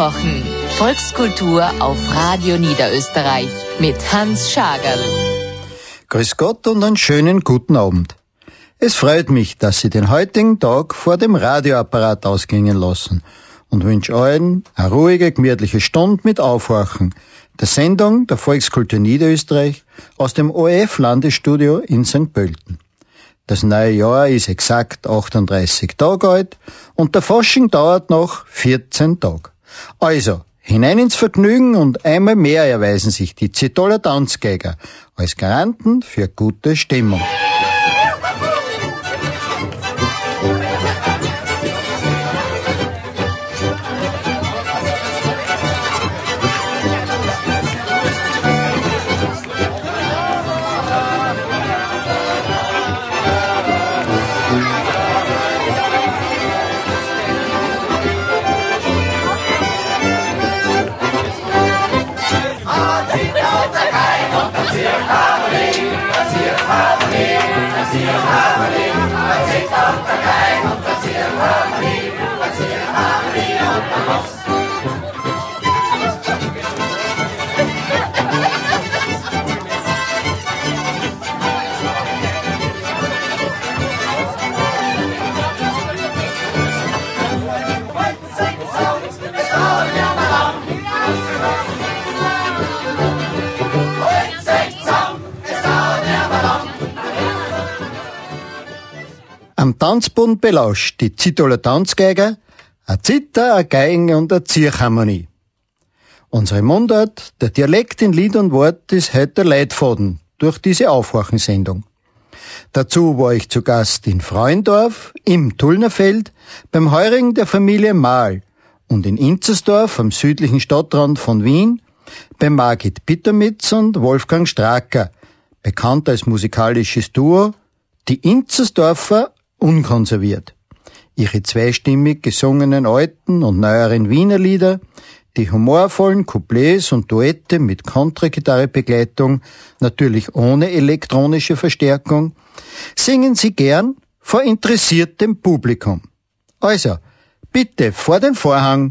Aufwachen. Volkskultur auf Radio Niederösterreich mit Hans Schagerl. Grüß Gott und einen schönen guten Abend. Es freut mich, dass Sie den heutigen Tag vor dem Radioapparat ausgehen lassen und wünsche allen eine ruhige, gemütliche Stunde mit Aufwachen. Der Sendung der Volkskultur Niederösterreich aus dem ORF-Landesstudio in St. Pölten. Das neue Jahr ist exakt 38 Tage alt und der Fasching dauert noch 14 Tage. Also, hinein ins Vergnügen und einmal mehr erweisen sich die Zitoler Tanzgeiger als Garanten für gute Stimmung. Am Tanzbund belauscht die Zitoler Tanzgeiger, a Zither, a Geigen und a Zirchharmonie. Unsere Mundart, der Dialekt in Lied und Wort, ist heute der Leitfaden durch diese Aufwachensendung. Dazu war ich zu Gast in Frauendorf, im Tullnerfeld, beim Heurigen der Familie Mahl und in Inzersdorf am südlichen Stadtrand von Wien, bei Margit Pittermitz und Wolfgang Stracker, bekannt als musikalisches Duo, die Inzersdorfer unkonserviert. Ihre zweistimmig gesungenen alten und neueren Wiener Lieder, die humorvollen Couplets und Duette mit Kontragitarrebegleitung, natürlich ohne elektronische Verstärkung, singen sie gern vor interessiertem Publikum. Also, bitte vor den Vorhang.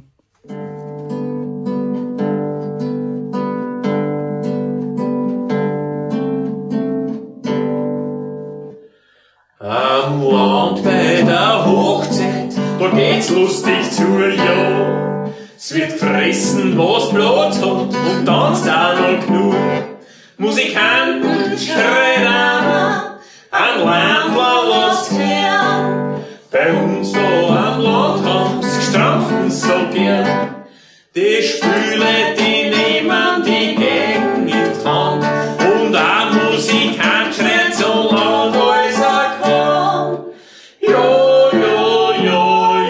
Am Land bei der Hochzeit, da geht's lustig zu, ja. Es wird gefressen, was Blut hat, und tanzt auch noch genug. Musikanten schreien an Landler lasst her. Bei uns da am Land haben's gestrampfen so gern. Die Spüle, die nehmen die Geigen in die Hand, und ein Musikant schreit so laut, als er kann. Ja, ja, ja,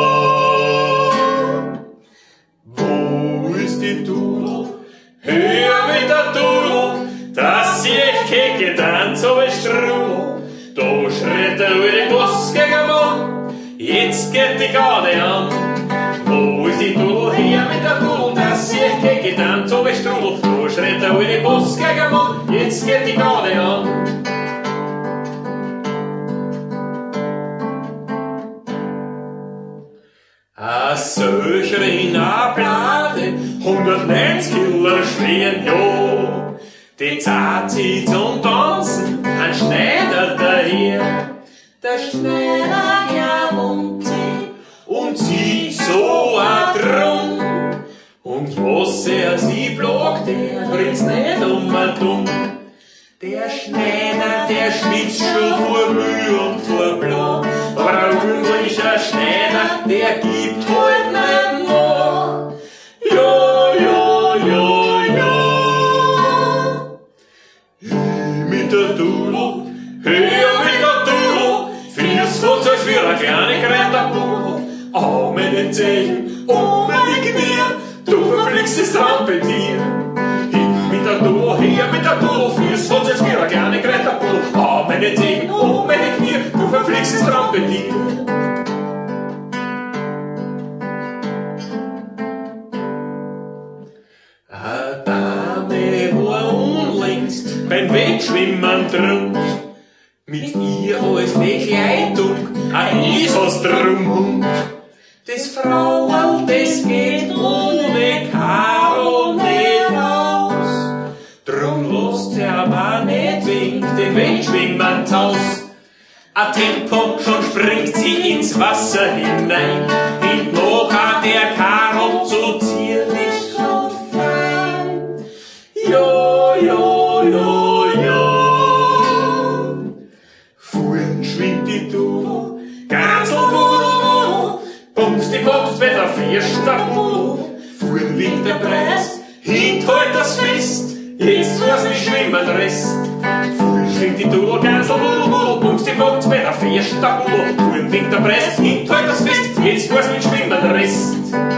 ja. Wo ist die Dudel? Hör mit der Dudel, dass sie echt kicke dann so ein Strudel. Da schreit der alte Bossgängermann, jetzt geht die Garde an. Wo ist die Dudel? Her mit der Dudel, dass sie echt kicke dann so ein Strudel. Da schreit der alte Bossgängermann, jetzt geht die Garde an. A solcher Blade, 190 Kilo schweren, ja. Die zahlt sich zum Tanzen, ein Schneider daher. Der Schneider, ja, und sie so a drum. Und was sie blockt, der bringt's nicht dumm. Der Schneider, der schwitzt schon vor Mühe und vor Blau. Aber ein unglücklicher Schneider, der gibt halt nicht nach. Ja, ja, ja, ja. Hör mit der Dudel, fürs Fotz als für eine kleine Kräuterpudel. Oh, meine Zehen, oh, meine Knie, du verfliegst das Trampetier. Mit der Dudel, her mit der Dudel, fürs Fotz als für eine kleine Kräuterpudel. Oh, meine Zehen, oh, meine Knie, du verfliegst das Trampetier. Eine Dame war unlängst beim Wegschwimmen drunk. Mit ihr als Begleitung ein Isos drum. Das Frauerl, das geht um A Tempo, schon springt sie ins Wasser hinein. Hinten noch hat der Karl so zierlich und fein. Jo, jo, jo, jo. Vorn schwimmt die Dudel, Gansel, Budel, Bums die Box, wenn der Vierstapel. Vorn liegt der Preis, hint halt das Fest, jetzt muss mich schwimmen Rest. Vorn schwimmt die Dudel, Gansel, Budel, Bums die Box, wenn der Vierstapel. Vorn liegt der Preis, hint halt das Fest, jetzt muss mich schwimmen Rest.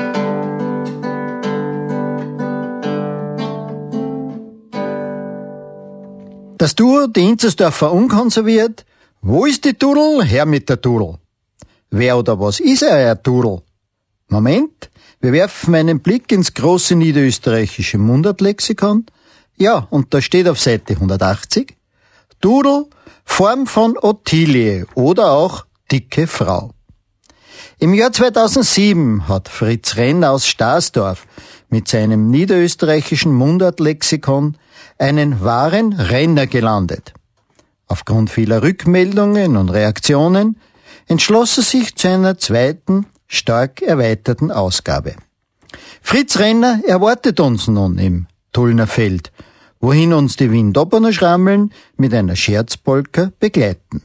Das Duo, die Inzersdorfer unkonserviert. Wo ist die Dudel? Her mit der Dudel. Wer oder was ist euer Dudel? Moment, wir werfen einen Blick ins große niederösterreichische Mundartlexikon. Ja, und da steht auf Seite 180, Dudel, Form von Ottilie oder auch dicke Frau. Im Jahr 2007 hat Fritz Renner aus Starsdorf mit seinem niederösterreichischen Mundartlexikon einen wahren Renner gelandet. Aufgrund vieler Rückmeldungen und Reaktionen entschloss er sich zu einer zweiten, stark erweiterten Ausgabe. Fritz Renner erwartet uns nun im Tullner Feld, wohin uns die Wien-Dobberner Schrammeln mit einer Scherzpolka begleiten.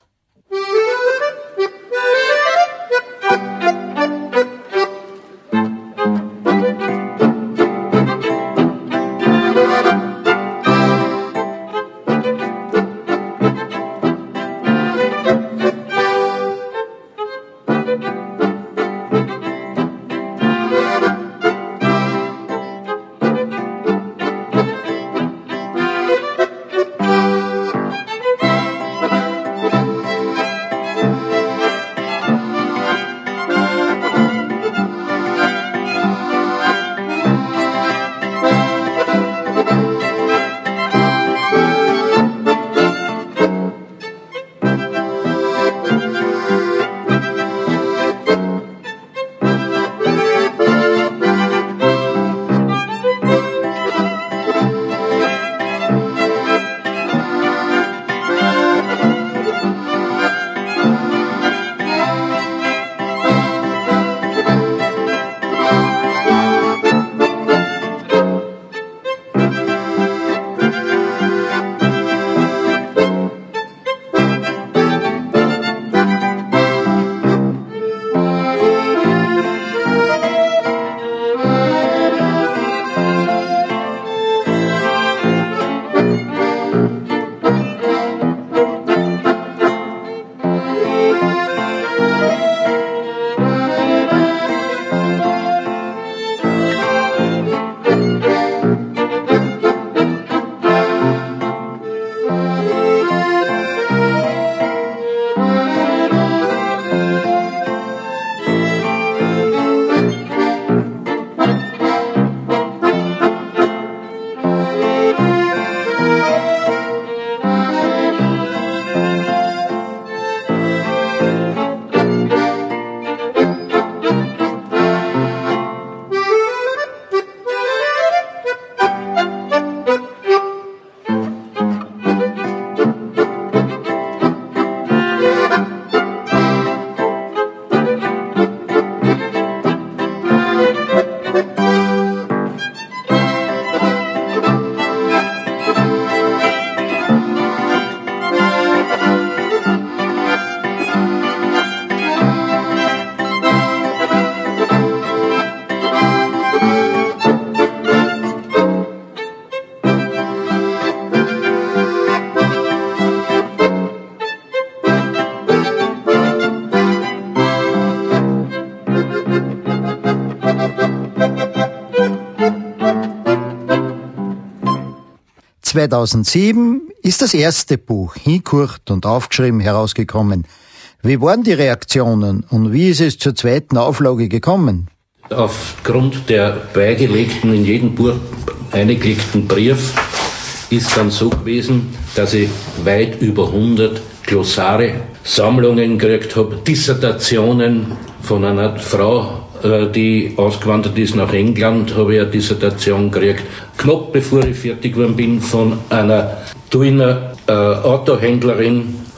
(2007) ist das erste Buch, hingekurt und aufgeschrieben, herausgekommen. Wie waren die Reaktionen und wie ist es zur zweiten Auflage gekommen? Aufgrund der beigelegten, in jedem Buch eingelegten Brief ist dann so gewesen, dass ich weit über 100 Glossare, Sammlungen gekriegt habe, Dissertationen von einer Frau, die ausgewandert ist nach England, habe ich eine Dissertation gekriegt. Knapp bevor ich fertig geworden bin, von einer Tullner Autohändlerin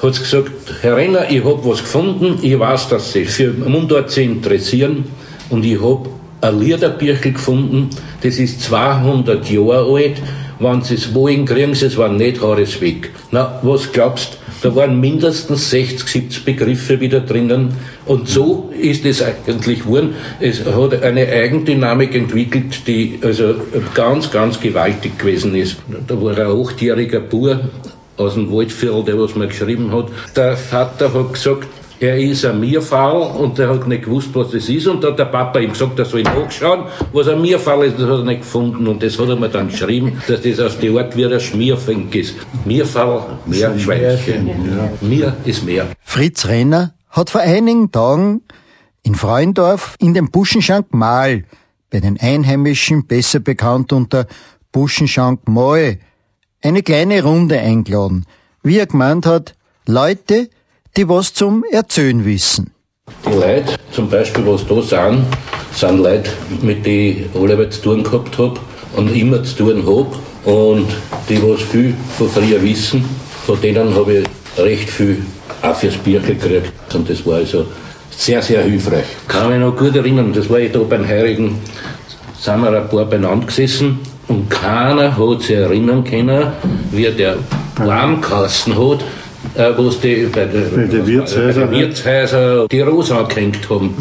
hat gesagt, Herr Renner, ich hab was gefunden, ich weiß, dass Sie für Mundart sich interessieren und ich hab ein Liederbüchel gefunden, das ist 200 Jahre alt, wenn Sie es wollen, kriegen Sie es, wenn nicht, Haare weg. Na, was glaubst, da waren mindestens 60, 70 Begriffe wieder drinnen und so ist es eigentlich geworden. Es hat eine Eigendynamik entwickelt, die also ganz, ganz gewaltig gewesen ist. Da war ein 8-jähriger Bub aus dem Waldviertel, der was mir geschrieben hat. Der Vater hat gesagt, er ist ein Mierfall und der hat nicht gewusst, was das ist. Und da hat der Papa ihm gesagt, er soll nachschauen, was ein Mierfall ist. Das hat er nicht gefunden. Und das hat er mir dann geschrieben, dass das aus der Art wie ein Schmierfink ist. Mierfall, Meerschweinchen. Ja. Mier ist Meer. Fritz Renner hat vor einigen Tagen in Freuendorf in dem Buschenschank Mahl, bei den Einheimischen besser bekannt unter Buschenschank Moe, eine kleine Runde eingeladen. Wie er gemeint hat, Leute, die was zum Erzählen wissen. Die Leute, zum Beispiel, was da sind Leute, mit denen ich alle zu tun gehabt habe und immer zu tun habe und die was viel von früher wissen, von denen habe ich recht viel auch fürs Bierchen gekriegt und das war also sehr, sehr hilfreich. Ich kann mich noch gut erinnern, das war ich da beim Heurigen, sind wir ein paar beieinander gesessen und keiner hat sich erinnern können, wie der Warmkasten hat, wo es die bei den Wirtshäusern die Rose angehängt haben.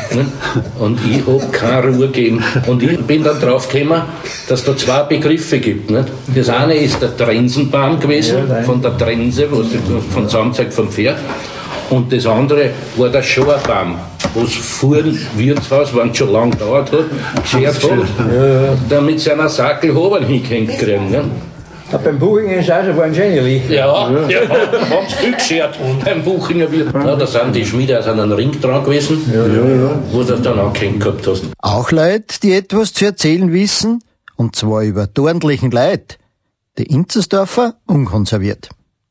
Und ich hab keine Ruhe gegeben. Und ich bin dann drauf gekommen, dass da 2 Begriffe gibt. Nicht? Das eine ist der Trensenbaum gewesen, von der Trense, von Zusammenzeug vom Pferd. Und das andere war der Schorbaum, was vor dem Wirtshaus, wenn es schon lange gedauert hat, geschert hat, damit sie einen Sackel Habern hingehängt kriegen. Ne? Beim Buchinger ist auch schon ein Geniali. Ja, haben sie viel geschert beim Buchinger Wirt. Ja, da sind die Schmiede aus einem Ring dran gewesen, wo du das dann angehängt gehabt hast. Auch Leute, die etwas zu erzählen wissen, und zwar über die ordentlichen Leute. Die Inzersdorfer unkonserviert.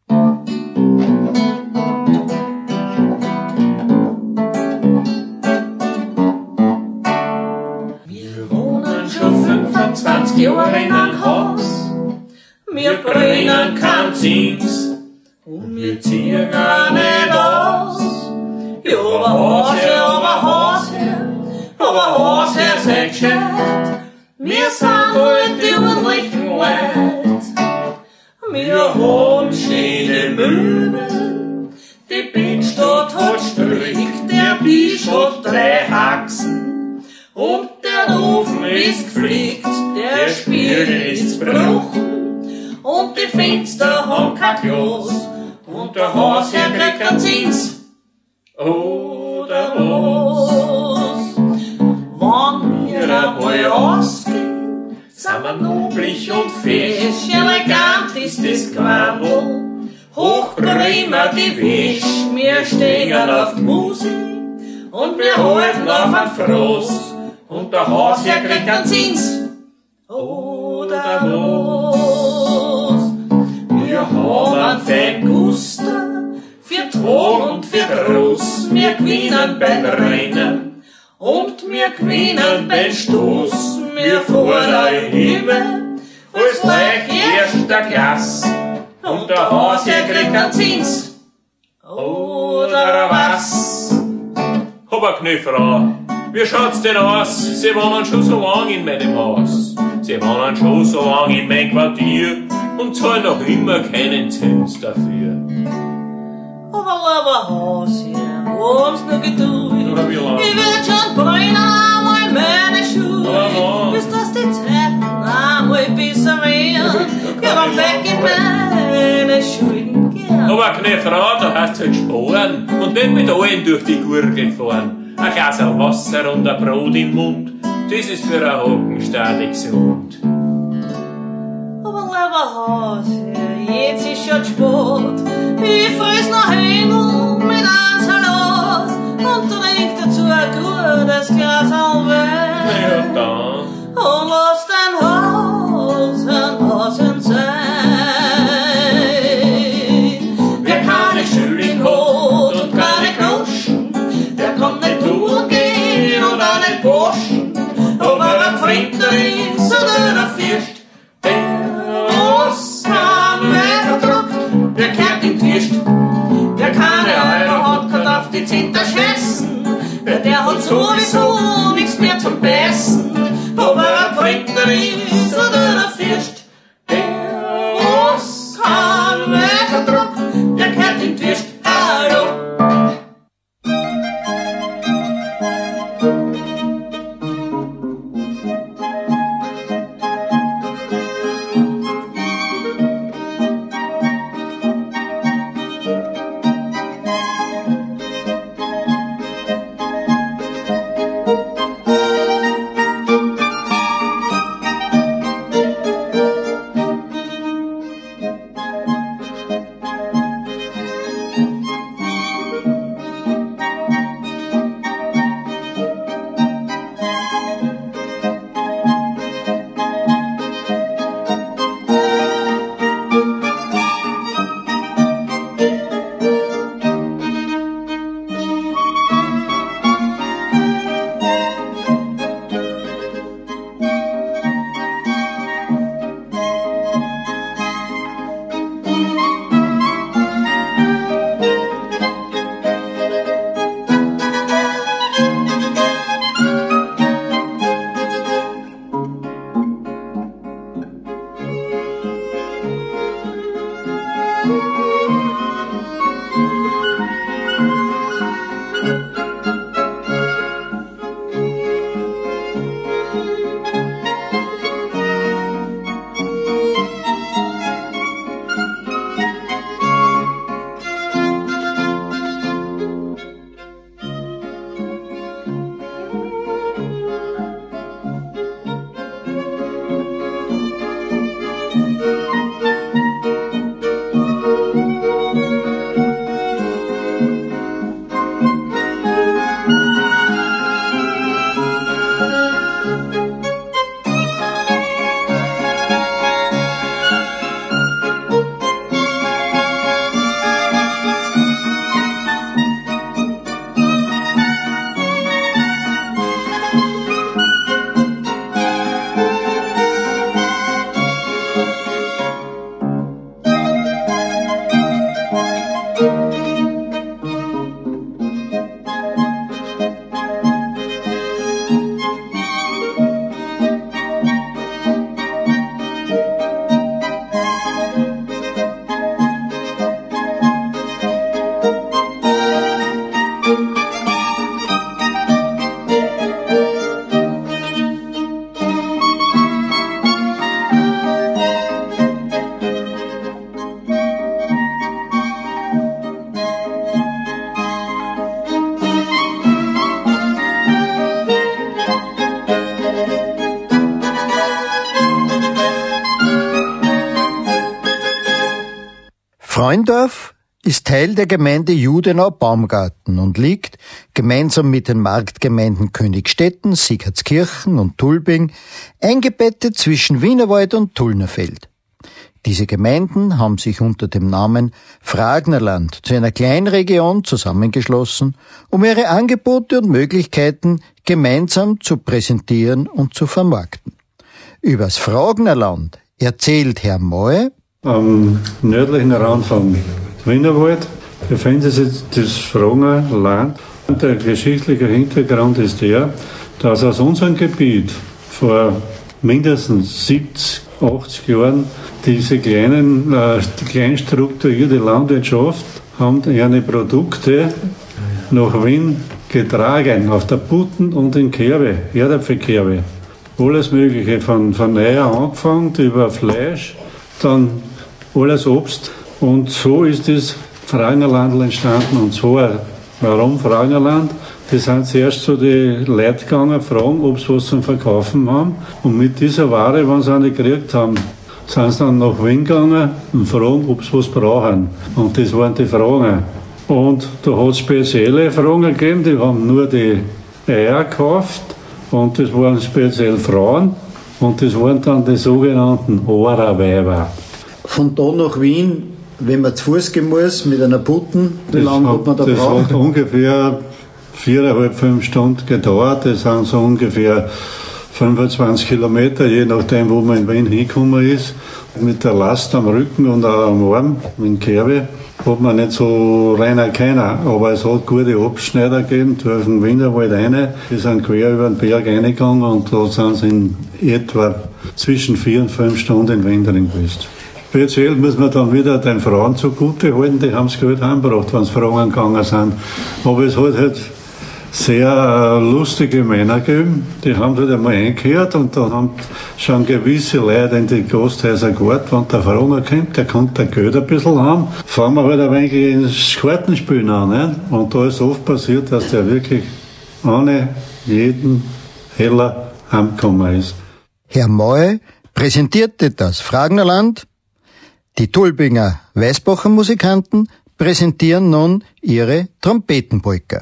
Wir wohnen schon 25 Jahre in einem Haus. Wir bringen kein Zins und wir ziehen auch nicht aus. Ja, aber Hase, seid gescheit. Wir sind halt die ordentlichen Leute. Wir haben schöne Möbel, die Bettstatt hat Strick, der Tisch hat 3 Haxen und der Ofen ist geflickt, der Spiegel ist gebrochen. Und die Fenster haben kein Glas und der Hausherr kriegt keinen Zins. Oder was? Wenn wir einmal rausgehen, sind wir noblich und fesch, elegant ist das Quandl. Hochprima die Wäsch, wir stehen auf die Musik und wir halten auf ein Frost und der Hausherr kriegt keinen Zins. Oder was? Wir haben einen feinen Guster für Ton und für Groß. Wir gewinnen beim Rennen und wir gewinnen beim Stoß. Wir fahren im Himmel als gleich erster Klasse und der Hausherr kriegt keinen Zins. Oder was? Hab eine Knöpfrau, wie schaut's denn aus? Sie wohnen schon so lang in meinem Haus. Sie wohnen schon so lang in mein Quartier und zahlen noch immer keinen Zins dafür. Aber Hausherr, haben's nur Geduld. Ich werd schon brennen einmal meine Schuhe, bis dass die Zeiten einmal besser werden. Ja, dann weg in meine Schulden gern. Aber Knöpfrau, da hast du halt sparen und nicht mit allen durch die Gurgel fahren. Ein Glas Wasser und ein Brot im Mund, das ist für ein Hockenstade gesund. Aber lieber Hausherr, jetzt ist schon spät. Ich friss noch Händel mit einem Salat und trink dazu ein gutes Glas Wein. Na ja, dann. Und lass dein Haus ein Hausen sein. Wer keine Schulden hat und keine Groschen, der kann nicht tun gehen und auch nicht waschen. Ob er ein Fremder ist oder ein Fürst, der was kann mehr verdruckt, der kehrt in die Tisch. der hat sowieso nichts mehr zum Beißen. Ob er ein Fremder ist oder ein Fürst, der was kann welcher Druck, der gehört in die Würst. Hallo. Freundorf ist Teil der Gemeinde Judenau-Baumgarten und liegt gemeinsam mit den Marktgemeinden Königstetten, Siegertskirchen und Tulbing eingebettet zwischen Wienerwald und Tullnerfeld. Diese Gemeinden haben sich unter dem Namen Fragnerland zu einer Kleinregion zusammengeschlossen, um ihre Angebote und Möglichkeiten gemeinsam zu präsentieren und zu vermarkten. Übers Fragnerland erzählt Herr Moe. Am nördlichen Rand vom Wienerwald befindet sich das Fragnerland. Der geschichtliche Hintergrund ist der, dass aus unserem Gebiet vor mindestens 70, 80 Jahren diese klein strukturierte Landwirtschaft haben ihre Produkte nach Wien getragen, auf der Butten und in Körbe, Erdäpfelkörbe. Alles Mögliche, von Eier angefangen über Fleisch, dann alles Obst. Und so ist das Fragnerland entstanden. Und zwar, warum Fragnerland? Die sind zuerst zu den Leuten gegangen, fragen, ob sie was zum Verkaufen haben. Und mit dieser Ware, wenn sie eine gekriegt haben, sind sie dann nach Wien gegangen und fragen, ob sie was brauchen. Und das waren die Fragen. Und da hat es spezielle Fragen gegeben, die haben nur die Eier gekauft. Und das waren speziell Frauen. Und das waren dann die sogenannten Aarerweiber. Von da nach Wien, wenn man zu Fuß gehen muss, mit einer Putten, wie lange hat man da braucht? Das hat ungefähr 4,5 Stunden gedauert. Das sind so ungefähr 25 Kilometer, je nachdem, wo man in Wien hingekommen ist, mit der Last am Rücken und auch am Arm, mit dem Kerbe, hat man nicht so rein können. Aber es hat gute Abschneider gegeben, durch den Wienerwald rein. Die sind quer über den Berg reingegangen und da sind sie in etwa zwischen 4 und 5 Stunden in Wien drin gewesen. Speziell muss man dann wieder den Frauen zugute halten, die haben es gut heimgebracht, wenn es Frauen gegangen sind. Aber es hat halt sehr lustige Männer gegeben, die haben halt einmal eingehört und dann haben schon gewisse Leute in die Gasthäuser gewartet, wenn der Frager kommt, der kann der Geld ein bisschen haben, fangen wir halt ein wenig ins Kartenspielen an. Nicht? Und da ist oft passiert, dass der wirklich ohne jeden Heller heimgekommen ist. Herr Moy präsentierte das Fragnerland. Die Tulbinger Weißbacher Musikanten präsentieren nun ihre Trompetenpolka.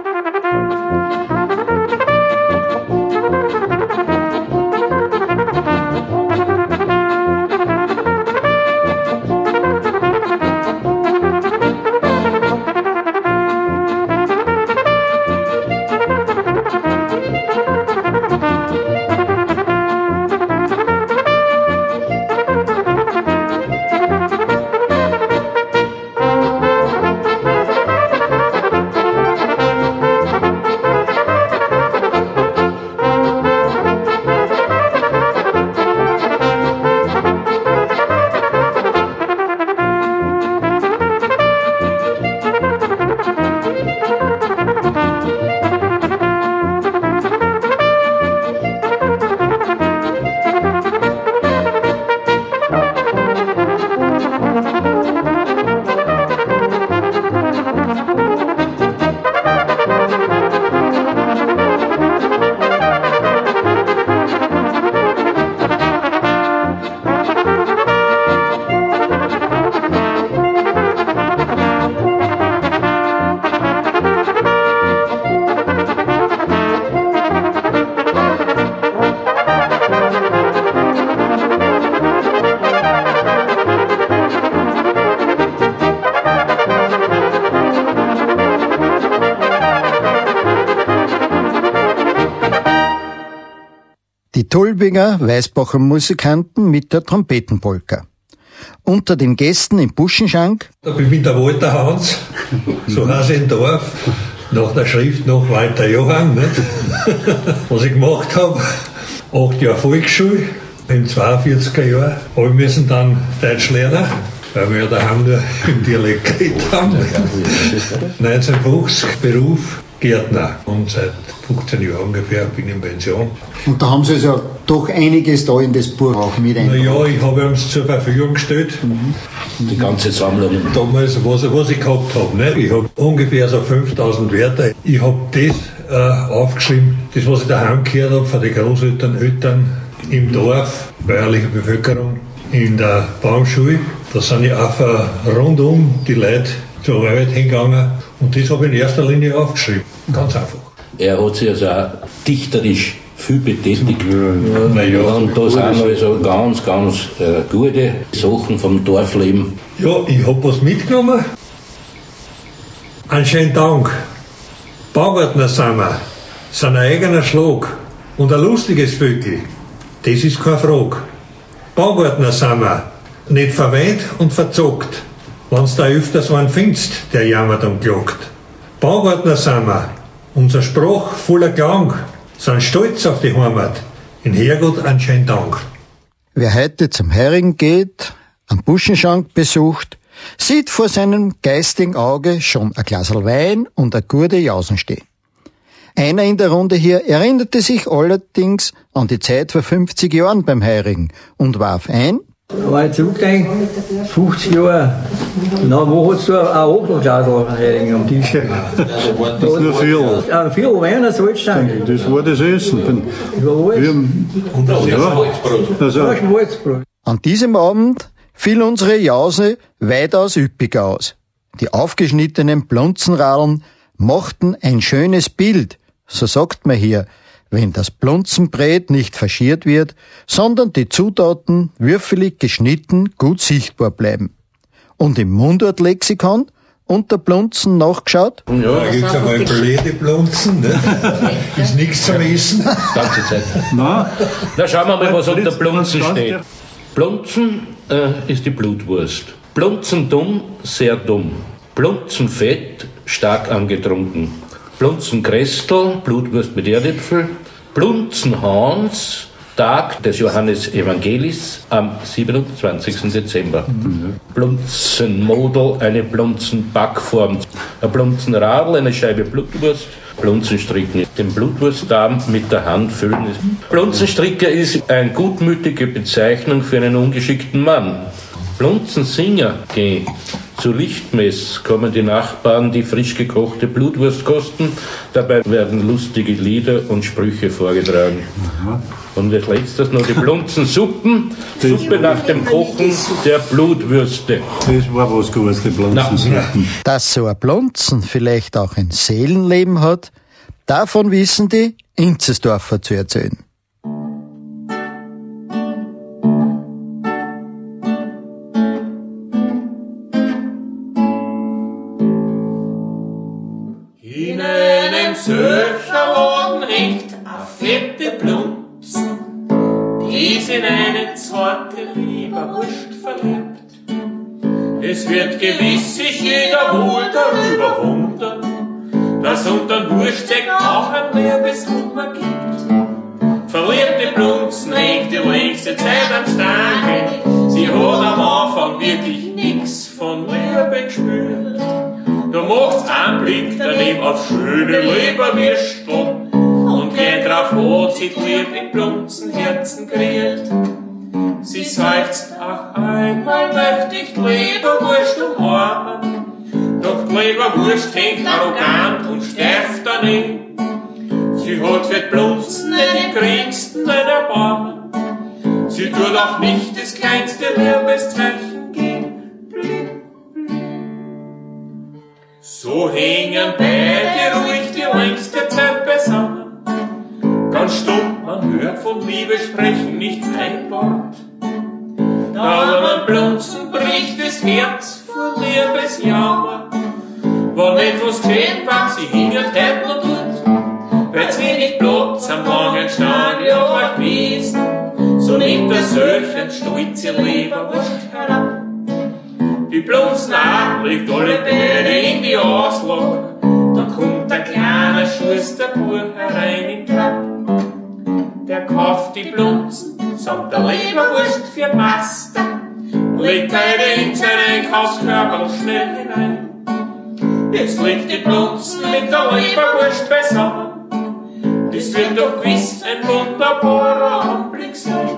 Die Tulbinger Weißbacher Musikanten mit der Trompetenpolka. Unter den Gästen im Buschenschank. Ich bin der Walter Hans, so heißt ich im Dorf, nach der Schrift nach Walter Johann. Nicht? Was ich gemacht habe, 8 Jahre Volksschule, im 42er Jahr, habe ich müssen dann Deutsch lernen, weil wir ja daheim nur im Dialekt geredet haben. 1950 Beruf Gärtner und seit 15 Jahren ungefähr bin ich in Pension. Und da haben Sie also doch einiges da in das Buch auch mit eingebracht. Naja, ich habe ihm zur Verfügung gestellt. Die ganze Sammlung. Damals, was ich gehabt habe. Ne? Ich habe ungefähr so 5000 Wörter. Ich habe das aufgeschrieben, das was ich daheim gehört habe von den Großeltern, Eltern im Dorf, bäuerliche Bevölkerung, in der Baumschule. Da sind ja auch rundum die Leute zur Arbeit hingegangen. Und das habe ich in erster Linie aufgeschrieben. Ganz einfach. Er hat sich also auch dichterisch viel betätigt. Naja, und da sind also ganz, ganz gute Sachen vom Dorfleben. Ja, ich habe was mitgenommen. Einen schönen Dank. Baugärtner sind wir. Sind ein eigener Schlag. Und ein lustiges Vögel. Das ist keine Frage. Baugärtner sind wir. Nicht verweint und verzockt. Wenn's da öfters einen findest, der jammert und klagt. Baugärtner sind wir. Unser Spruch voller Klang. Sind stolz auf die Heimat. In Herrgott einen schönen Dank. Wer heute zum Hering geht, am Buschenschank besucht, sieht vor seinem geistigen Auge schon ein Glasl Wein und eine gute Jausen stehen. Einer in der Runde hier erinnerte sich allerdings an die Zeit vor 50 Jahren beim Hering und warf ein: Wenn ich zurückdenke, 50 Jahre, wo hat es da auch Hochlandschadel am Tisch? Das ist nur viel. Ein Viertel Wein, ein Salzstange. Das war das Essen. Und das Also, An diesem Abend fiel unsere Jause weitaus üppiger aus. Die aufgeschnittenen Plunzenradeln machten ein schönes Bild, so sagt man hier, wenn das Plunzenbrät nicht faschiert wird, sondern die Zutaten würfelig geschnitten gut sichtbar bleiben. Und im Mundartlexikon unter Blunzen nachgeschaut? Ja, da gibt's einmal blöde Blunzen, ne? Ist nichts zum Essen. Ganze Zeit. Na, schauen wir mal, was unter Blunzen steht. Blunzen ist die Blutwurst. Blunzen dumm, sehr dumm. Blunzen fett, stark angetrunken. Blunzen Christel, Blutwurst mit Erdäpfel. Blunzen Hans, Tag des Johannes Evangelis am 27. Dezember. Blunzen Model, eine Blunzen Backform. Ein Blunzen Radl, eine Scheibe Blutwurst. Blunzenstricken, den Blutwurstdarm mit der Hand füllen. Blunzenstricker ist eine gutmütige Bezeichnung für einen ungeschickten Mann. Blunzensinger gehen. Zu Lichtmess kommen die Nachbarn die frisch gekochte Blutwurst kosten. Dabei werden lustige Lieder und Sprüche vorgetragen. Und als letztes noch die Blunzensuppen. Suppe nach dem Kochen der Blutwürste. Das war was Gutes, die Blunzensuppen. Dass so ein Blunzen vielleicht auch ein Seelenleben hat, davon wissen die Inzersdorfer zu erzählen. In einem Söcherladen hängt a fette Blunzen, die ist in eine zarte Leberwurst verliebt. Es wird gewiss sich jeder wohl darüber wundern, dass unter dem Wurstsäck auch ein Liebeshunger gibt. Verliebte Blunzen hängt die längste Zeit am Stange, sie hat am Anfang wirklich nix von Liebe gespürt. Da macht's einen Blick daneben auf schöne Leberwürstel und gleich drauf hat sie die Liebe in Blunzenherzen kreiert. Sie seufzt, ach, einmal möchte ich die Leberwurst umarmen, doch die Leberwurst hängt arrogant und steif daneben. Sie hat für die Blunzen den geringsten Erbarmen, sie tut auch nicht das kleinste Liebeszeichen geben. So hängen beide ruhig die längste Zeit beisammen. Ganz stumm, man hört von Liebe sprechen nicht ein Wort. Da aber Blunzen bricht das Herz vor Liebesjammer. Wann etwas geschehen war, sie hingen heut und dort, weil's wenig Platz am langen Stadion gewesen. So nimmt der solchen stolze Leberwurst herab. Die Blunzen auch legt alle Beine in die Auslage. Da kommt ein kleiner Schusterbuch herein im Trab. Der kauft die Blunzen samt der Leberwurst für Master, legt eine in seinen Einkaufskörper schnell hinein. Jetzt legt die Blunzen mit der Leberwurst beisammen. Das wird doch gewiss ein wunderbarer Anblick sein.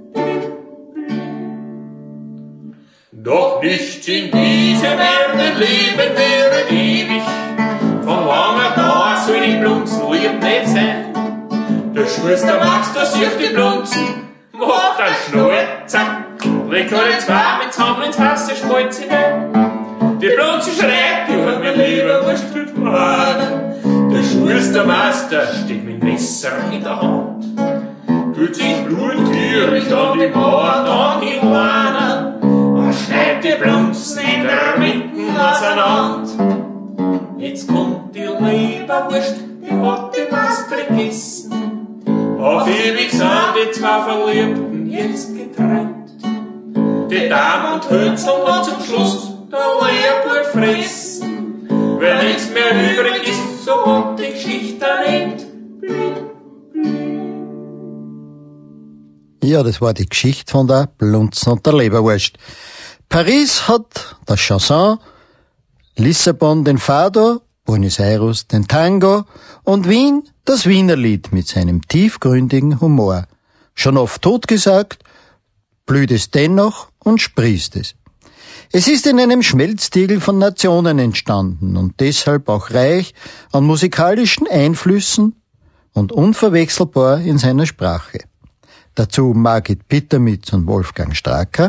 Doch nicht in diese Welt leben wäre ewig. Von langer da soll die Blunzen lieb nicht sein. Der Schuster Max, der sieht die Blunzen, macht einen Schnurzer, legt alle zwei mit zusammen ins Haus, der spalt sie hinein. Die Blunzen schreit, die hat mir Leberwurst getan. Der Schuster Max, der steht mit dem Messer in der Hand, tut sich blutgierig an die Mauer dann hinein. Schneidet die Blunzen in der Mitte auseinander. Jetzt kommt die Leberwurst, die hat die Master gegessen. Auf ewig sind die zwei Verliebten jetzt getrennt. Die Dame und Hölzel hat zum Schluss der Leberwurst fressen. Wenn nichts mehr übrig ist, so hat die Geschichte ein Ende. Ja, das war die Geschichte von der Blunzen und der Leberwurst. Paris hat das Chanson, Lissabon den Fado, Buenos Aires den Tango und Wien das Wienerlied mit seinem tiefgründigen Humor. Schon oft totgesagt, blüht es dennoch und sprießt es. Es ist in einem Schmelztiegel von Nationen entstanden und deshalb auch reich an musikalischen Einflüssen und unverwechselbar in seiner Sprache. Dazu Margit Pittermitz und Wolfgang Stracker.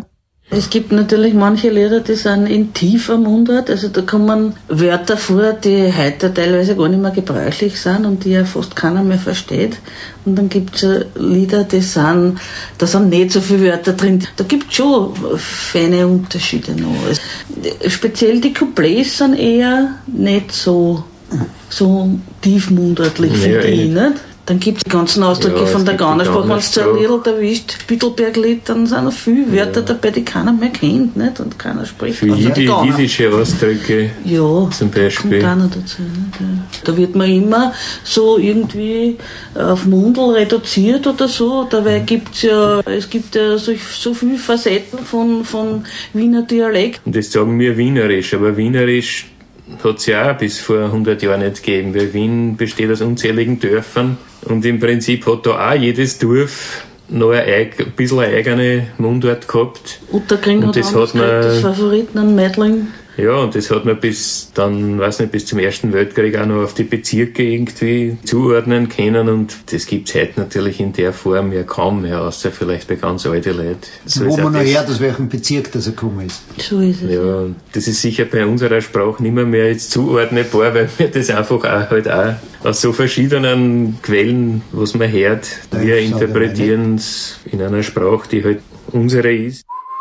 Es gibt natürlich manche Lieder, die sind in tiefer Mundart, also da kommen Wörter vor, die heute teilweise gar nicht mehr gebräuchlich sind und die ja fast keiner mehr versteht. Und dann gibt es Lieder, da sind nicht so viele Wörter drin. Da gibt es schon feine Unterschiede noch. Speziell die Couplets sind eher nicht so tiefmundartlich, finde ich, nicht? Dann gibt es die ganzen Ausdrücke von der Gaunersprache. Wenn du so ein Lied erwischt, Bittelberg-Lied, dann sind noch viele Wörter dabei, die keiner mehr kennt, nicht? Und keiner spricht. Für jiddische Ausdrücke zum Beispiel. Kommt auch noch dazu, nicht? Ja. Da wird man immer so irgendwie auf Mundl reduziert oder so. Dabei es gibt ja so viele Facetten von Wiener Dialekt. Und das sagen wir Wienerisch, aber Wienerisch hat es ja auch bis vor 100 Jahren nicht gegeben, weil Wien besteht aus unzähligen Dörfern und im Prinzip hat da auch jedes Dorf noch ein bisschen eine eigene Mundart gehabt. Utterkring hat das Favoriten an Meidling. Ja, und das hat man bis zum Ersten Weltkrieg auch noch auf die Bezirke irgendwie zuordnen können und das gibt's heute natürlich in der Form ja kaum mehr, außer vielleicht bei ganz alten Leuten. So wo man noch hört, aus welchem Bezirk das gekommen ist. So ist es. Ja, das ist sicher bei unserer Sprache nicht mehr jetzt zuordnbar, weil wir das einfach auch aus so verschiedenen Quellen, was man hört, wir interpretieren es in einer Sprache, die halt unsere ist.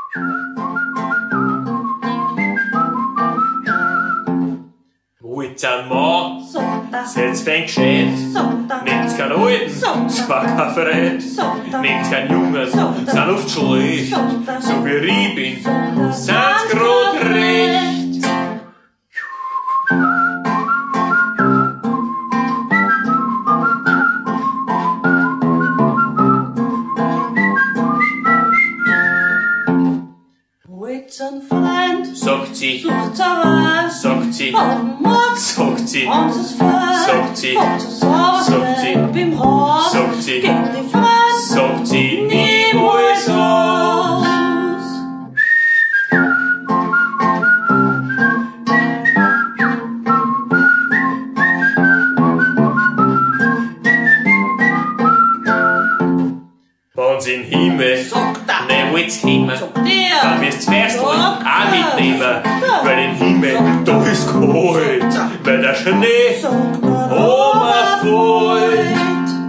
Ein Mann, setzt fängt gescheit, nehmt keinen Alten, es war kein Fred, nehmt keinen Jungen, sind oft schlecht, so wie ich bin, sind's grad recht. Wollt's ein Freund, sagt sie, sucht's ein sagt sie, auf dem Markt, sagt sie, haben sie's frei, sagt sie, habt sie's raus, sagt sie, beim Haus, sagt sie, geht die Freund, sagt sie, niemals aus. Wenn's in Himmel, ne wollt's Himmel, dann wirst's zuerst auch mitnehmen, weil im Himmel, da ist kalt, weil der Schnee oberfällt.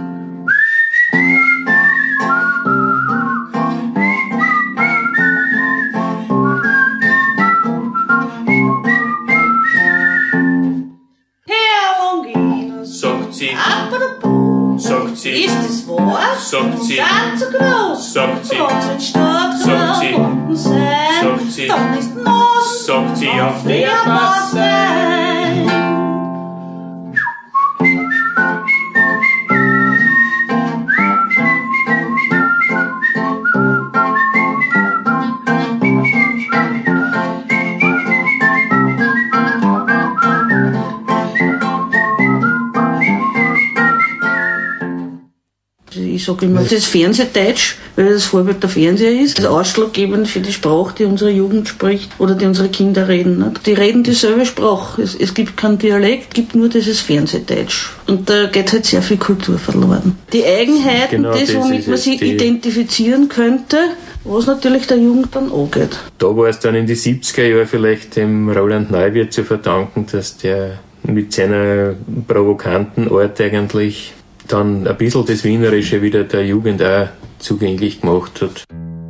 Sagt sie, apropos, sagt sie, ist es wahr? sagt sie, Seid so groß, sagt sie, Gott in Stadt sagt sie, verbunden sein, sagt sie, dann ist Moos, sagt sie auf der der Pass sein. Ich sage immer, das ist Fernsehdeutsch, weil das Vorbild der Fernseher ist. Das ist ausschlaggebend für die Sprache, die unsere Jugend spricht oder die unsere Kinder reden. Nicht? Die reden dieselbe Sprache. Es gibt keinen Dialekt, es gibt nur dieses Fernsehdeutsch. Und da geht halt sehr viel Kultur verloren. Die Eigenheiten, Genau, womit man sich identifizieren könnte, was natürlich der Jugend dann angeht. Da war es dann in die 70er Jahre vielleicht dem Roland Neuwirth zu verdanken, dass der mit seiner provokanten Art eigentlich dann ein bisschen das Wienerische wieder der Jugend auch zugänglich gemacht hat.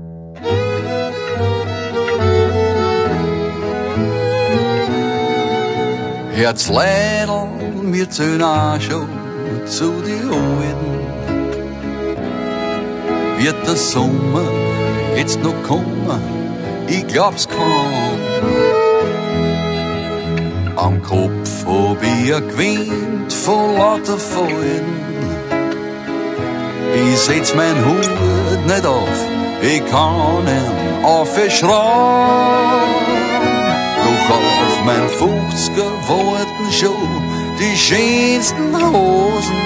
Herzlädel, wir zählen auch schon zu den Alten. Wird der Sommer jetzt noch kommen? Ich glaub's kaum. Am Kopf hab ich ein Gewind von lauter Falten. Ich setz mein Hut nicht auf, ich kann ihn aufschrauben. Doch auf mein 50er warten schon die schönsten Hosen.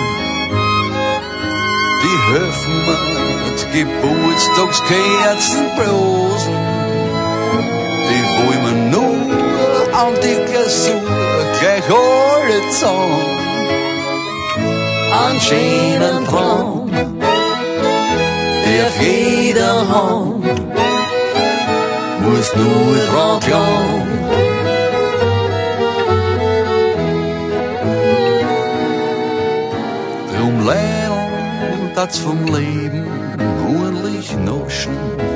Die helfen mir die Geburtstagskerzen bloßen. Die wollen mir nur an die Glasur gleich alle zusammen. Ein schönen Traum, darf jeder haben. nur drauf lang. Drum lernen, das vom Leben ordentlich noschen.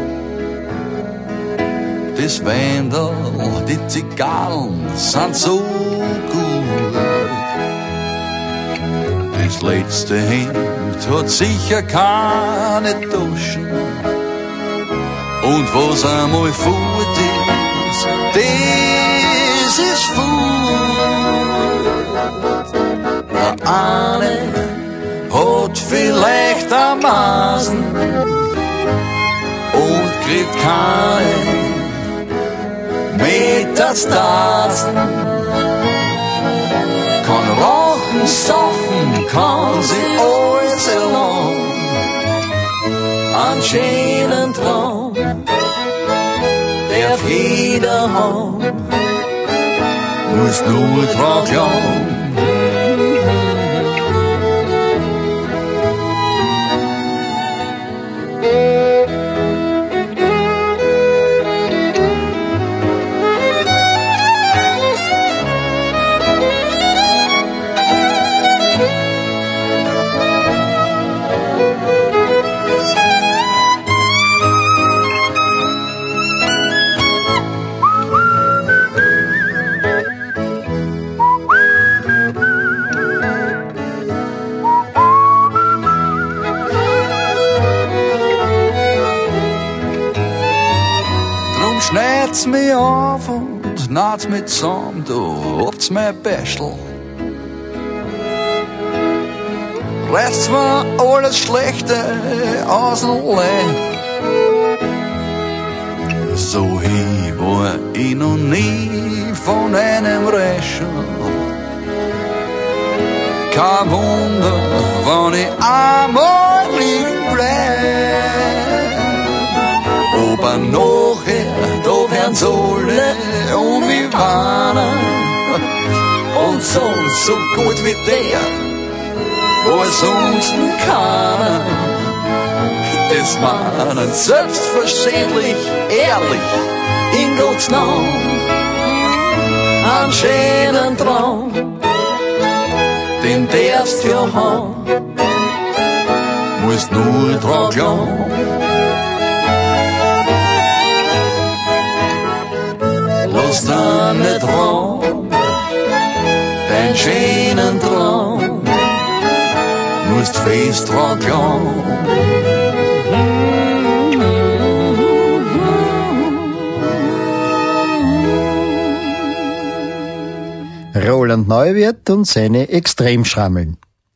Das Wendel, die Zigarren sind so gut. Das letzte Hemd hat sicher keine Taschen. Und was einmal fort ist, das ist fort. Der eine hat vielleicht am Maßen und kriegt keine Metastasen. Kann rauchen, saufen, kann sie alles erlauben. Einen schönen Traum darf jeder haben, muss nur drauf glauben. Schneid's mir auf und naht's mit zusammen, du habt's mein Bestel. Reißt mir alles Schlechte aus dem Leib. So ich war ich noch nie von einem Rächer. Kein Wunder, wenn ich einmal liegen bleib. Aber nachher, da werden's alle um mich warnen. Und sonst so gut wie der, war sonst keiner. Das meinen selbstverständlich, ehrlich, in Gottes Namen, einen schönen Traum, den darfst du haben, musst nur dran glauben. Lass deinen Traum, deinen schönen Traum, musst fest dran glauben. Roland Neuwirth und seine Extremschrammeln.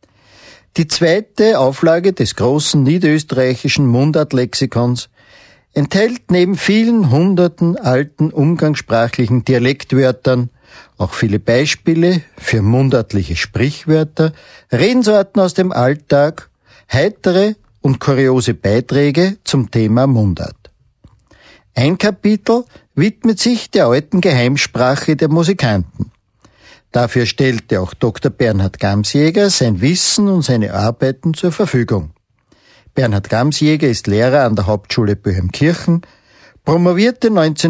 Die zweite Auflage des großen niederösterreichischen Mundartlexikons enthält neben vielen hunderten alten umgangssprachlichen Dialektwörtern auch viele Beispiele für mundartliche Sprichwörter, Redensarten aus dem Alltag, heitere und kuriose Beiträge zum Thema Mundart. Ein Kapitel widmet sich der alten Geheimsprache der Musikanten. Dafür stellte auch Dr. Bernhard Gamsjäger sein Wissen und seine Arbeiten zur Verfügung. Bernhard Gamsjäger ist Lehrer an der Hauptschule Böhmkirchen, promovierte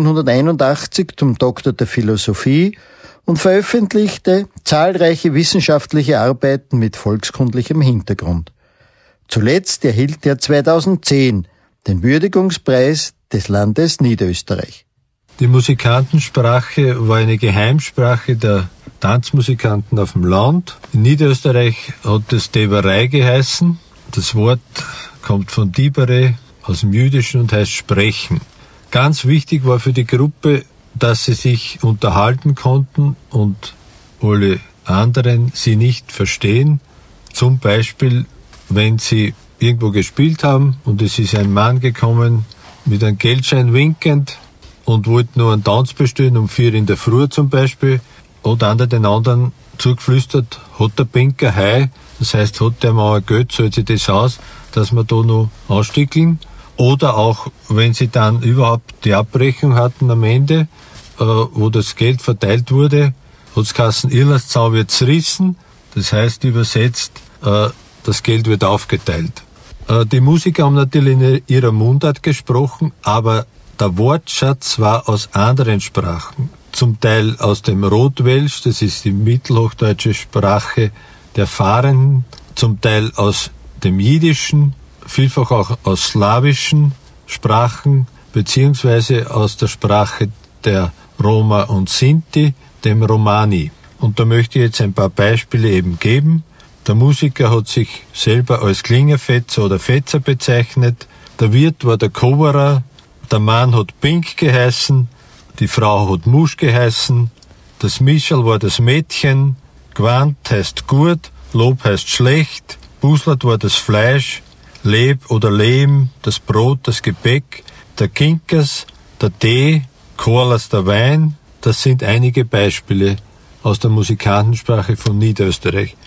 1981 zum Doktor der Philosophie und veröffentlichte zahlreiche wissenschaftliche Arbeiten mit volkskundlichem Hintergrund. Zuletzt erhielt er 2010 den Würdigungspreis des Landes Niederösterreich. Die Musikantensprache war eine Geheimsprache der Tanzmusikanten auf dem Land. In Niederösterreich hat es Deberei geheißen. Das Wort kommt von Dibere aus dem Jüdischen und heißt sprechen. Ganz wichtig war für die Gruppe, dass sie sich unterhalten konnten und alle anderen sie nicht verstehen. Zum Beispiel, wenn sie irgendwo gespielt haben und es ist ein Mann gekommen mit einem Geldschein winkend und wollte nur einen Tanz bestellen, um 4 in der Früh zum Beispiel, hat einer den anderen zugeflüstert, hat der Pinker Hei, das heißt, hat der mal Geld, zahlt sich das aus, dass wir da noch ausstickeln. Oder auch, wenn sie dann überhaupt die Abrechnung hatten am Ende, wo das Geld verteilt wurde, hat es geheißen, Irrlastzau wird zerrissen, das heißt übersetzt, das Geld wird aufgeteilt. Die Musiker haben natürlich in ihrer Mundart gesprochen, aber der Wortschatz war aus anderen Sprachen. Zum Teil aus dem Rotwelsch, das ist die mittelhochdeutsche Sprache der Fahrenden, zum Teil aus dem Jiddischen, vielfach auch aus slawischen Sprachen, beziehungsweise aus der Sprache der Roma und Sinti, dem Romani. Und da möchte ich jetzt ein paar Beispiele eben geben. Der Musiker hat sich selber als Klingerfetzer oder Fetzer bezeichnet, der Wirt war der Koberer, der Mann hat Pink geheißen, die Frau hat Musch geheißen, das Mischel war das Mädchen, Gewand heißt gut, Lob heißt schlecht, Buslert war das Fleisch, Leb oder Lehm, das Brot, das Gebäck, der Kinkers, der Tee, Korlers der Wein. Das sind einige Beispiele aus der Musikantensprache von Niederösterreich.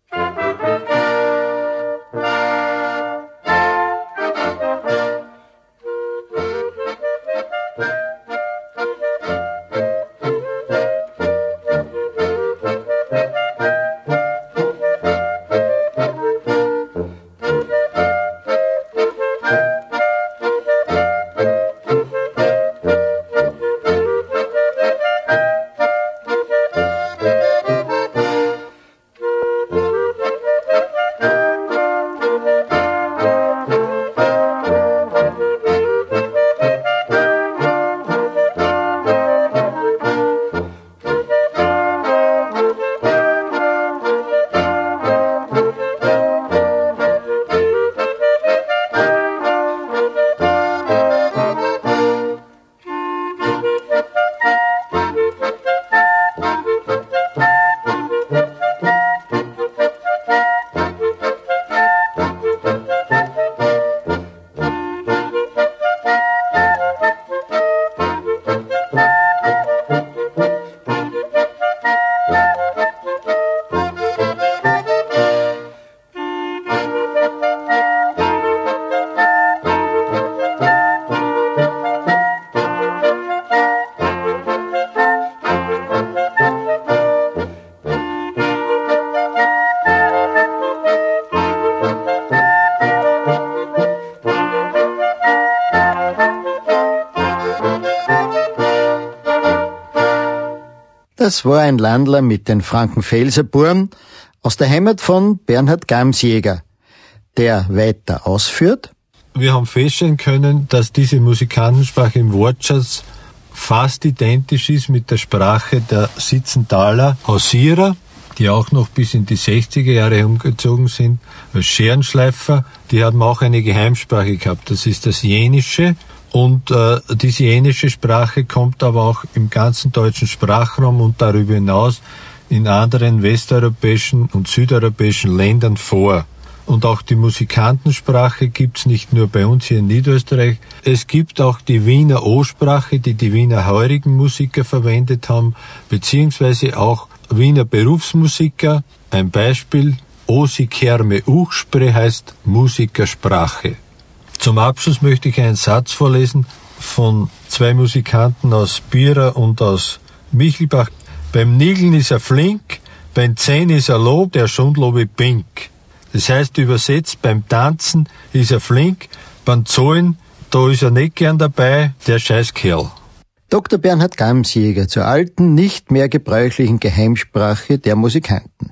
Das war ein Landler mit den Frankenfelser Burm aus der Heimat von Bernhard Gamsjäger, der weiter ausführt. Wir haben feststellen können, dass diese Musikantensprache im Wortschatz fast identisch ist mit der Sprache der Sitzentaler Hausierer, die auch noch bis in die 60er Jahre umgezogen sind, als Scherenschleifer. Die haben auch eine Geheimsprache gehabt, das ist das Jenische. Und diese jenische Sprache kommt aber auch im ganzen deutschen Sprachraum und darüber hinaus in anderen westeuropäischen und südeuropäischen Ländern vor. Und auch die Musikantensprache gibt's nicht nur bei uns hier in Niederösterreich. Es gibt auch die Wiener O-Sprache, die die Wiener heurigen Musiker verwendet haben, beziehungsweise auch Wiener Berufsmusiker. Ein Beispiel, Osi Kerme Uchspre heißt Musikersprache. Zum Abschluss möchte ich einen Satz vorlesen von zwei Musikanten aus Bierer und aus Michelbach. Beim Nigeln ist er flink, beim Zehn ist er lob, der Schundlobe pink. Das heißt übersetzt, beim Tanzen ist er flink, beim Zahlen, da ist er nicht gern dabei, der Scheißkerl. Dr. Bernhard Gamsjäger zur alten, nicht mehr gebräuchlichen Geheimsprache der Musikanten.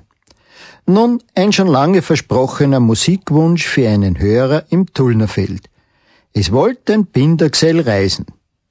Nun ein schon lange versprochener Musikwunsch für einen Hörer im Tullnerfeld. Es wollte ein Bindergesell reisen.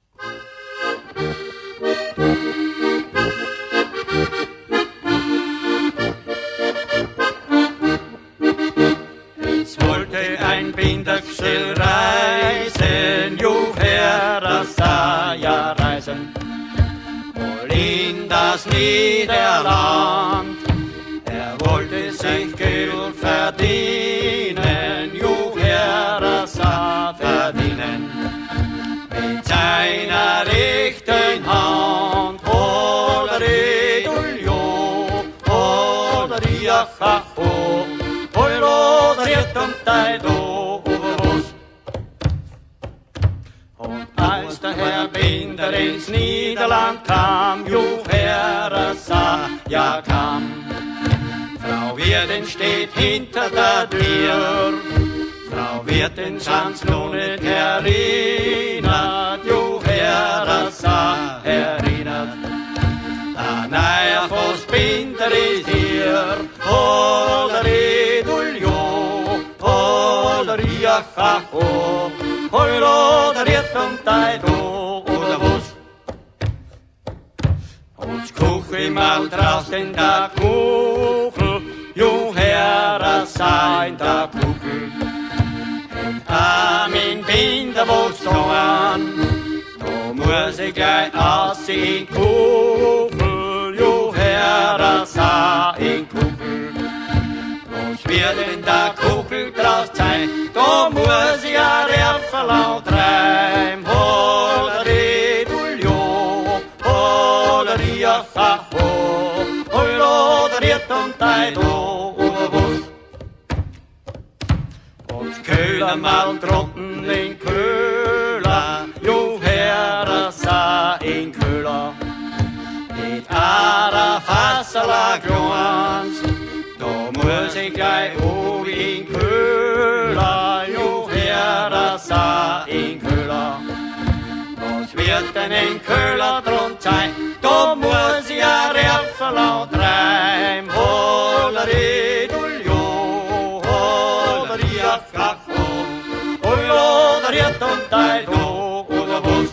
Es wollte ein Bindergesell reisen, juher, das sah ja reisen, wohl in das Niederland. Er wollte sich Geld verdienen, juher Saat verdienen, mit seiner rechten Hand, oder Eduljo, oder Iachacho, oder Irrtumteidos. Und als der Herr Binder ins Niederland kam, juher ja kam, Frau Wirtin steht hinter der Tür, Frau Wirtin sans noch nicht erinnert, Riachacho, heuro der Rietumtei do oder was? Uns Kuchel mal draußen in der Kuchel, jo Herr sein der Kuchel. Und Amin bin der wo's da muss ich gleich aussehen Kuchel, jo Herr sein Kuchel. Was wird in der Kuchel draus sein, da muss ich a Räpfel laut reim. Holleri Duljo, Holleri Achacho, Holleri Tumtei do oder was? Was Köhler mal trocken in Köhler, jo Herr sa in Köhler. Mit Ara Fassala Glans, da muss ich gleich in Köhler, jo Herr sa in Köhler. Was wird denn in Köhler drum sein, da muss ich a Räpfel laut reim. Holleri Duljo, Holleri Achacho, Holleri Tumtei do oder was?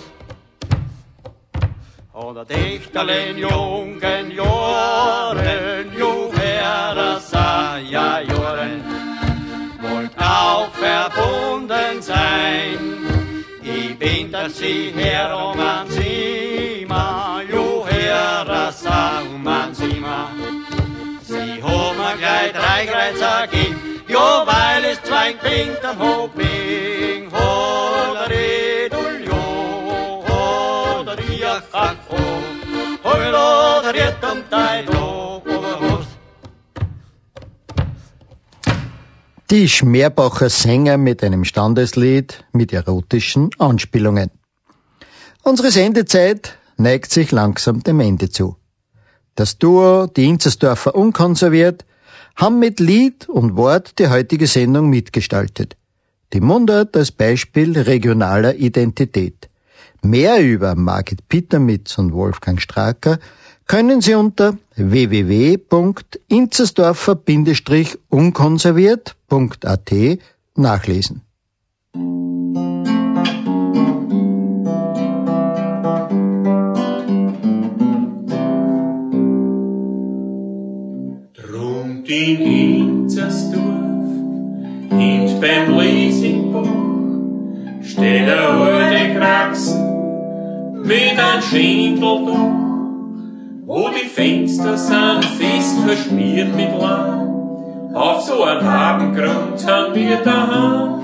Oder Dichterlein jungen Joren, jo Herr sa ja Joren, wollt auch verbunden sein. Ich bin das sie herum an Sima, jo Herr sa an Sima. Sie haben gleich 3 Kreuzer gegeben, jo weil es 2 Pinten hochbing. Holleri Duljo, Holleri Achacho, Holleri Tumtei do oder was? Die Schmerbacher Sänger mit einem Standeslied mit erotischen Anspielungen. Unsere Sendezeit neigt sich langsam dem Ende zu. Das Duo, die Inzersdorfer Unkonserviert, haben mit Lied und Wort die heutige Sendung mitgestaltet. Die Mundart als Beispiel regionaler Identität. Mehr über Margit Pietermitz und Wolfgang Stracker können Sie unter www.inzersdorfer-unkonserviert.at nachlesen. Drum in Inzersdorf, hint beim Lesingbach, steht der alte Kraxen mit einem Schindeldach, wo die Fenster sind fest verschmiert mit Leim. Auf so einen Abendgrund haben wir daheim.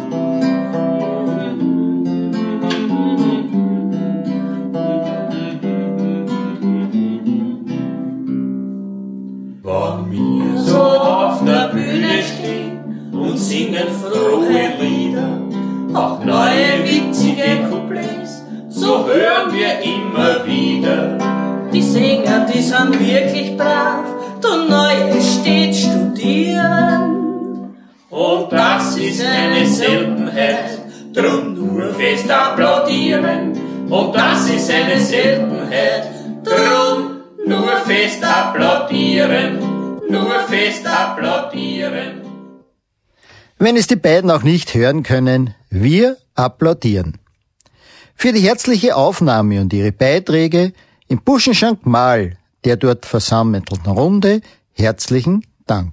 Wenn wir so auf der Bühne stehen und singen frohe Lieder, auch neue witzige Couplets, so hören wir immer wieder. Die Sänger, die sind wirklich brav, der Neue steht studieren. Und das ist eine Seltenheit, drum nur fest applaudieren. Und das ist eine Seltenheit, drum nur fest applaudieren, nur fest applaudieren. Wenn es die beiden auch nicht hören können, wir applaudieren. Für die herzliche Aufnahme und ihre Beiträge im Buschenschank Mahl, der dort versammelten Runde, herzlichen Dank.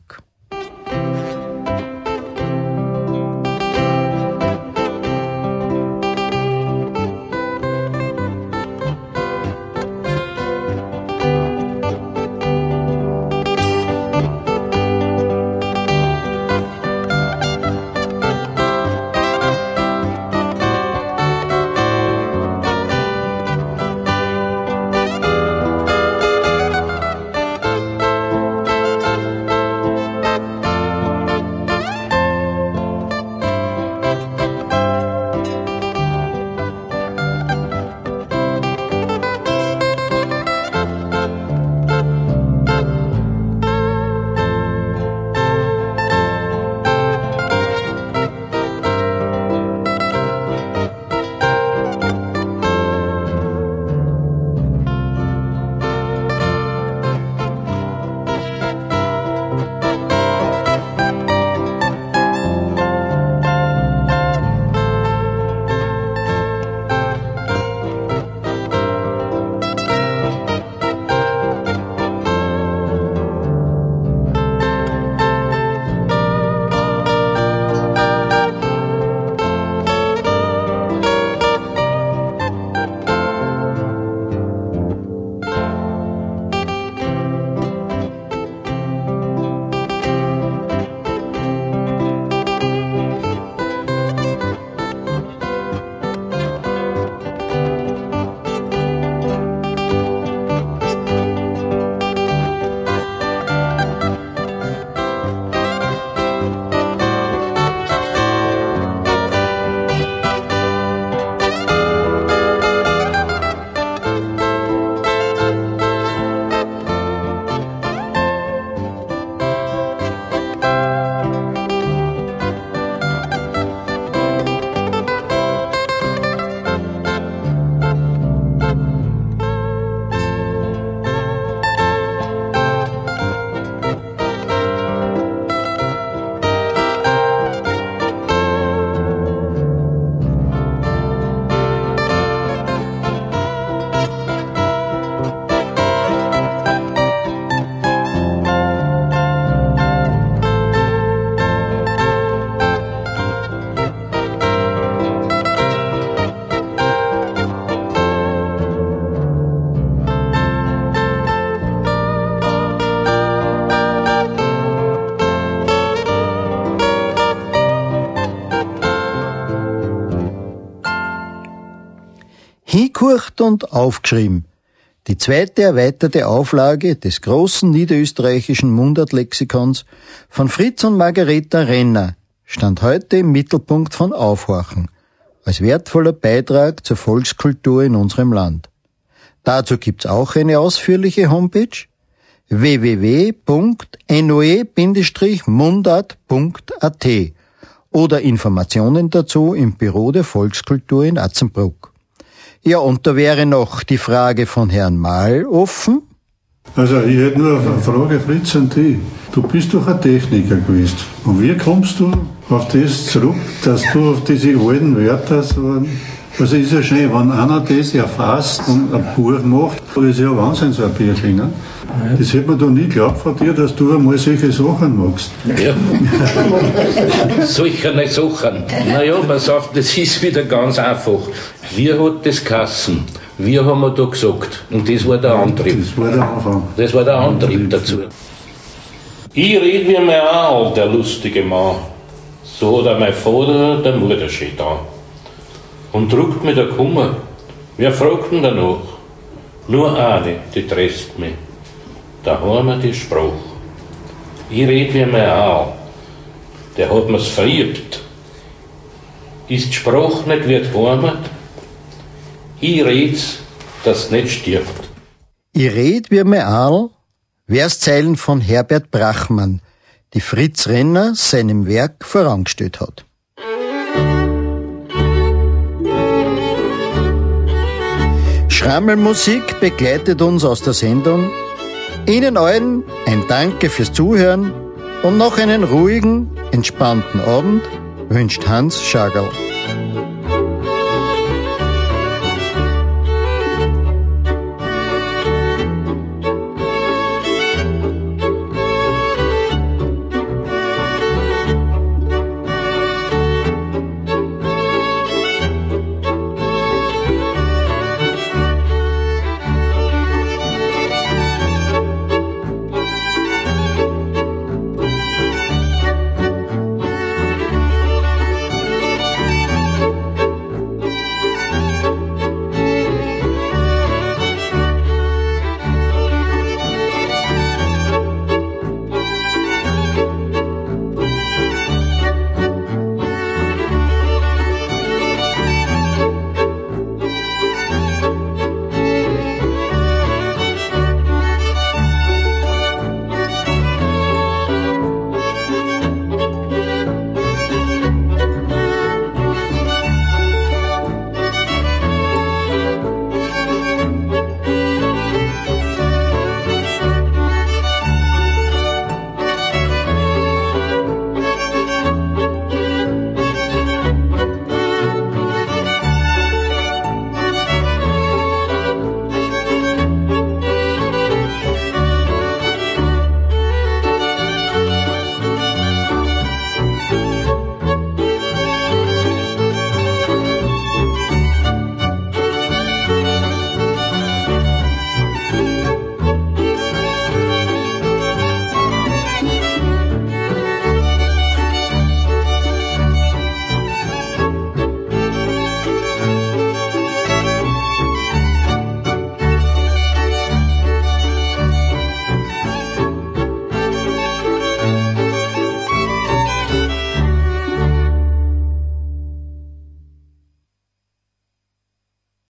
Hingehorcht und aufgeschrieben. Die zweite erweiterte Auflage des großen niederösterreichischen Mundartlexikons von Fritz und Margareta Renner stand heute im Mittelpunkt von Aufhorchen, als wertvoller Beitrag zur Volkskultur in unserem Land. Dazu gibt's auch eine ausführliche Homepage www.noe-mundart.at oder Informationen dazu im Büro der Volkskultur in Atzenbruck. Ja, und da wäre noch die Frage von Herrn Mahl offen. Also ich hätte nur eine Frage, Fritz, an dich. Du bist doch ein Techniker gewesen. Und wie kommst du auf das zurück, dass du auf diese alten Wörter so... Also ist ja schön, wenn einer das erfasst und ein Buch macht, das ist ja Wahnsinn, so ein Bierchen. Ne? Das hätte man doch nie geglaubt von dir, dass du einmal solche Sachen machst. Ja, solche Sachen. Naja, pass auf, das ist wieder ganz einfach. Wie hat das geheißen? Wie haben wir da gesagt? Und das war der Antrieb. Das war der Anfang. Das war der Antrieb dazu. Ich red wie mein Aal, der lustige Mann. So hat er mein Vater der Mutter schön da. Und druckt mir der Kummer. Wer fragt denn danach? Nur eine, die tröst mich. Da haben wir die Sprache. Ich red wie mein Aal. Der hat mir's verübt. Ist die Sprache nicht wie die Heimat? Ich red's, dass nicht stirbt. Ich red wie mein Aal, Verszeilen von Herbert Brachmann, die Fritz Renner seinem Werk vorangestellt hat. Schrammelmusik begleitet uns aus der Sendung. Ihnen allen ein Danke fürs Zuhören und noch einen ruhigen, entspannten Abend wünscht Hans Schagerl.